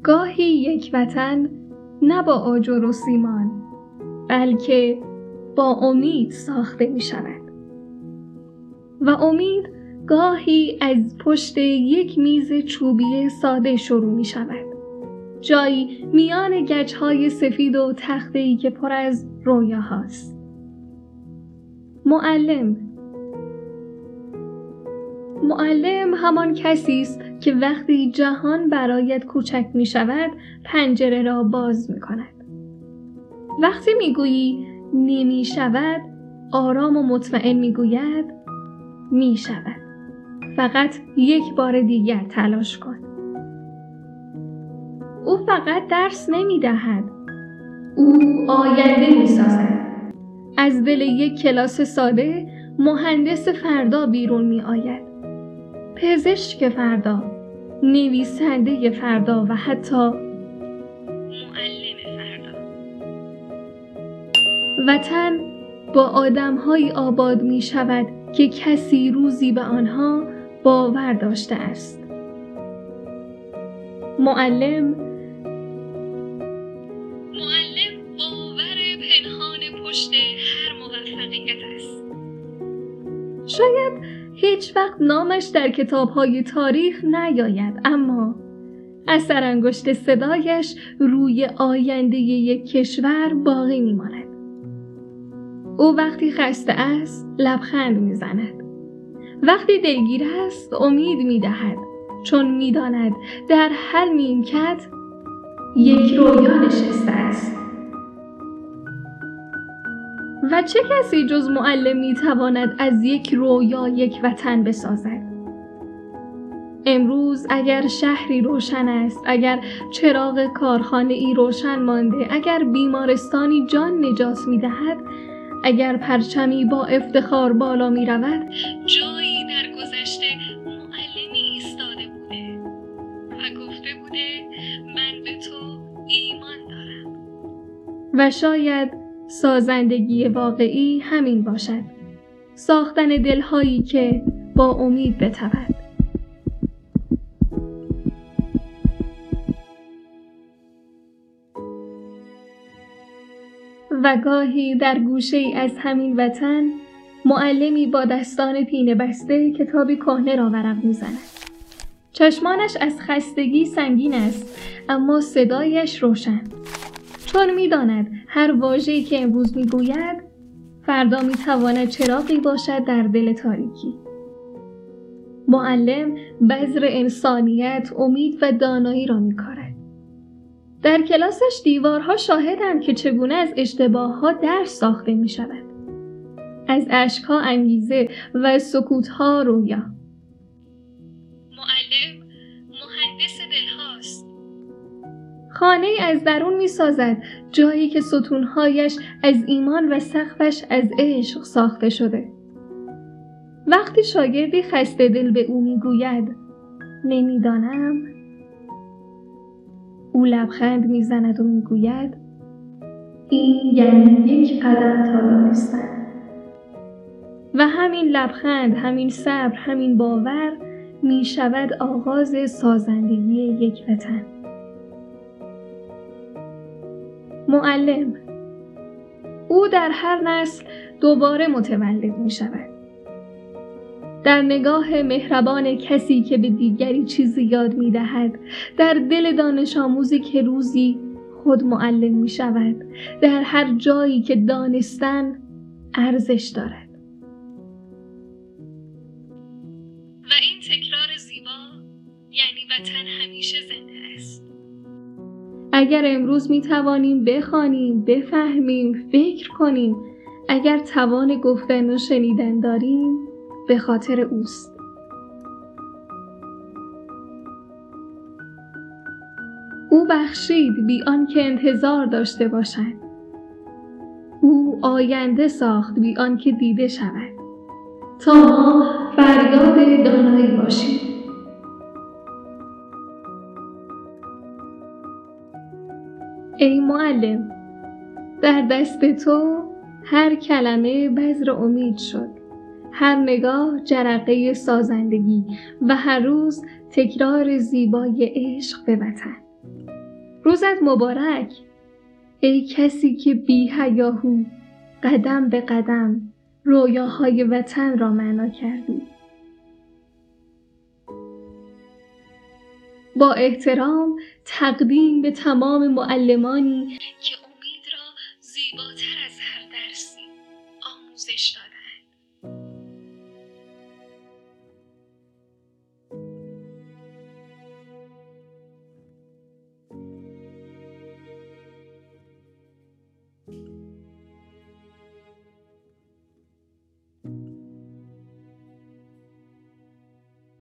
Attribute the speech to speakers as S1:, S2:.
S1: گاهی یک وطن نه با آجر و سیمان بلکه با امید ساخته می شود و امید گاهی از پشت یک میز چوبی ساده شروع می شود، جایی میان گچ‌های سفید و تخته‌ای که پر از رویاهاست. معلم همان کسی است که وقتی جهان برایت کوچک می شود پنجره را باز می کند. وقتی می گویی نمی شود آرام و مطمئن می گوید می شود. فقط یک بار دیگر تلاش کن. او فقط درس نمی دهد. او آینده می سازد. از دل یک کلاس ساده مهندس فردا بیرون می آید. پزشک فردا، نویسنده فردا و حتی معلم فردا. وطن با آدم‌هایی آباد می شود که کسی روزی به آنها باور داشته است. معلم باور پنهان پشت هر موفقیت است. شاید هیچ وقت نامش در کتاب‌های تاریخ نیاید، اما اثر انگشت صدایش روی آینده یک کشور باقی می‌ماند. او وقتی خسته است لبخند می‌زند. وقتی دلگیر است امید می‌دهد، چون می‌داند در هر نیمکت یک رویا نشسته است. و چه کسی جز معلم می‌تواند از یک رویا یک وطن بسازد؟ امروز اگر شهری روشن است، اگر چراغ کارخانه‌ای روشن مانده، اگر بیمارستانی جان نجات می‌دهد، اگر پرچمی با افتخار بالا می‌رود، جایی در گذشته معلمی ایستاده بوده و گفته بوده من به تو ایمان دارم. و شاید سازندگی واقعی همین باشد، ساختن دلهایی که با امید بتپد. و گاهی در گوشه‌ای از همین وطن معلمی با دستان پینه بسته کتابی کهنه را ورق می‌زند. چشمانش از خستگی سنگین است، اما صدایش روشن، چون می‌داند هر واژه‌ای که امروز می‌گوید فردا می‌تواند چراغی باشد در دل تاریکی. معلم بذر انسانیت، امید و دانایی را می‌کارد. در کلاسش دیوارها شاهدند که چگونه از اشتباه‌ها درس ساخته می‌شود. از اشک‌ها انگیزه و از سکوت‌ها رویا. معلم مهندس دلهاست. خانه‌ای از درون می‌سازد، جایی که ستون‌هایش از ایمان و سقفش از عشق ساخته شده. وقتی شاگردی خسته دل به او می‌گوید نمی‌دانم، او لبخند می‌زند و می‌گوید این یعنی یک قدم تا دانستن. و همین لبخند، همین صبر، همین باور می‌شود آغاز سازندگی یک وطن. معلم، او در هر نسل دوباره متولد می‌شود. در نگاه مهربان کسی که به دیگری چیزی یاد می‌دهد، در دل دانش آموزی که روزی خود معلم می‌شود، در هر جایی که دانستن ارزش دارد. و این تکرار زیبا یعنی وطن همیشه زنده است. اگر امروز می‌توانیم بخوانیم، بفهمیم، فکر کنیم، اگر توان گفتن و شنیدن داریم، به خاطر اوست. او بخشید بی آنکه انتظار داشته باشد. او آینده ساخت بی آنکه دیده شود، تا ما فریاد دانایی باشیم. ای معلم، در دست تو هر کلمه بذر امید شد، هر نگاه جرقه سازندگی و هر روز تکرار زیبای عشق به وطن. روزت مبارک ای کسی که بی حیاهو قدم به قدم رویاهای وطن را معنا کردی. با احترام تقدیم به تمام معلمانی که امید را زیباتر